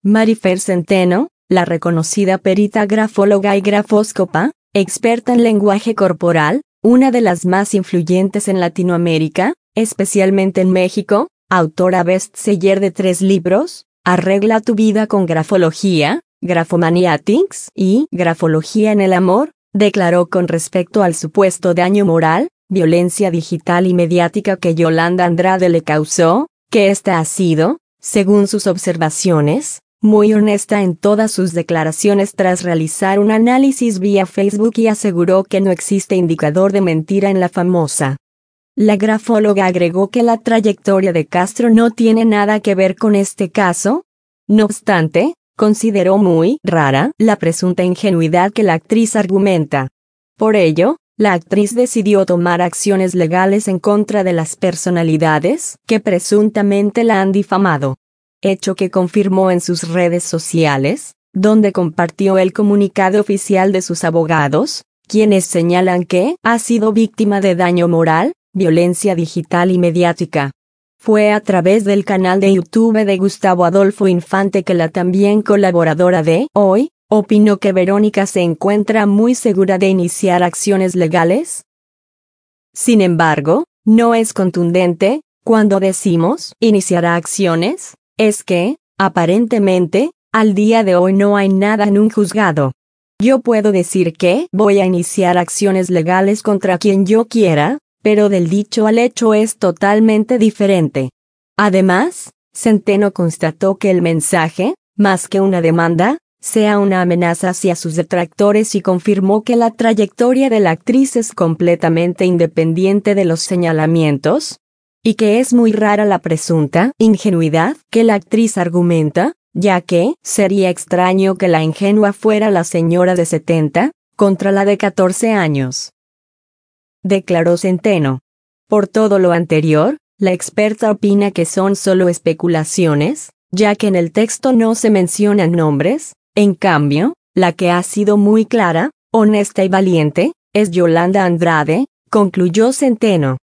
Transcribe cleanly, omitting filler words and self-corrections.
Marifer Centeno, la reconocida perita grafóloga y grafóscopa, experta en lenguaje corporal, una de las más influyentes en Latinoamérica, especialmente en México, autora bestseller de 3 libros, Arregla tu vida con grafología, Grafomaniatics y Grafología en el amor, declaró con respecto al supuesto daño moral, violencia digital y mediática que Yolanda Andrade le causó, que ésta ha sido, según sus observaciones, muy honesta en todas sus declaraciones tras realizar un análisis vía Facebook y aseguró que no existe indicador de mentira en la famosa. La grafóloga agregó que la trayectoria de Castro no tiene nada que ver con este caso. No obstante, consideró muy rara la presunta ingenuidad que la actriz argumenta. Por ello, la actriz decidió tomar acciones legales en contra de las personalidades que presuntamente la han difamado. Hecho que confirmó en sus redes sociales, donde compartió el comunicado oficial de sus abogados, quienes señalan que ha sido víctima de daño moral, violencia digital y mediática. Fue a través del canal de YouTube de Gustavo Adolfo Infante que la también colaboradora de Hoy opinó que Verónica se encuentra muy segura de iniciar acciones legales. Sin embargo, no es contundente. Cuando decimos iniciará acciones, es que, aparentemente, al día de hoy no hay nada en un juzgado. Yo puedo decir que voy a iniciar acciones legales contra quien yo quiera, pero del dicho al hecho es totalmente diferente. Además, Centeno constató que el mensaje, más que una demanda, sea una amenaza hacia sus detractores y confirmó que la trayectoria de la actriz es completamente independiente de los señalamientos, y que es muy rara la presunta ingenuidad que la actriz argumenta, ya que sería extraño que la ingenua fuera la señora de 70, contra la de 14 años. Declaró Centeno. Por todo lo anterior, la experta opina que son solo especulaciones, ya que en el texto no se mencionan nombres. En cambio, la que ha sido muy clara, honesta y valiente, es Yolanda Andrade, concluyó Centeno.